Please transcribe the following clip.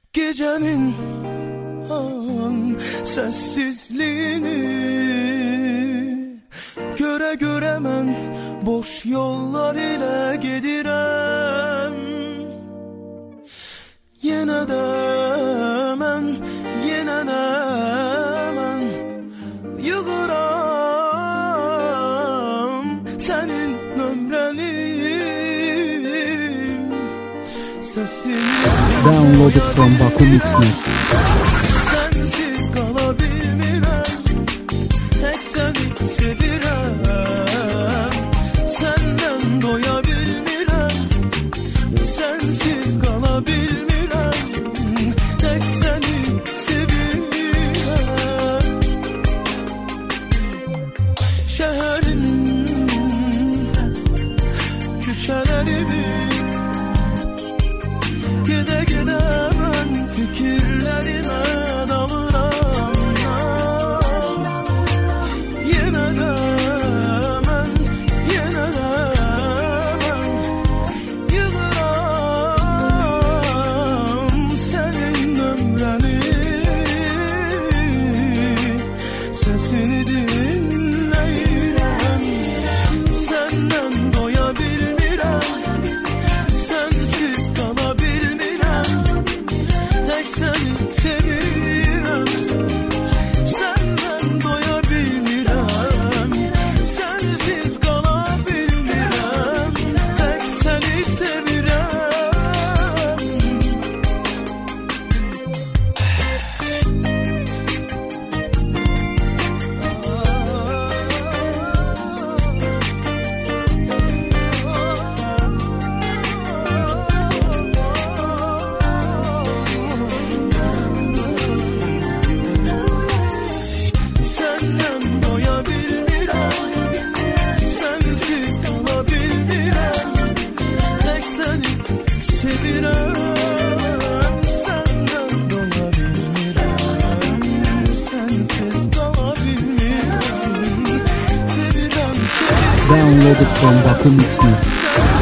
Gecenin sessizliğini göre göre ben boş yollar ile gidirem. Yine de ben yığıram senin ömrənim sesini. Downloaded from Baku Mixnet. Sensiz kalabilmirəm, tek seni sevirəm. Senden doya bilmirəm, sensiz kalabilmirəm, tek seni sevirəm. Şehrin küçelerini gide gide ben fikirlerime dalıram. Yine de ben yığıram senin ömrəni, sesini dinleyirəm. Senden doya bilmirəm, sensiz kalabilmirəm, tek seni sevirəm. Senden doya bilmirəm, sensiz kalabilmirəm, tek seni sevirəm. Senden doya bilmirəm, sensiz kalabilmirəm, tek seni sevirəm. Senden doya bilmirəm, sensiz kalabilmirəm, sevirəm seni. Downloaded from Baku Mixnet.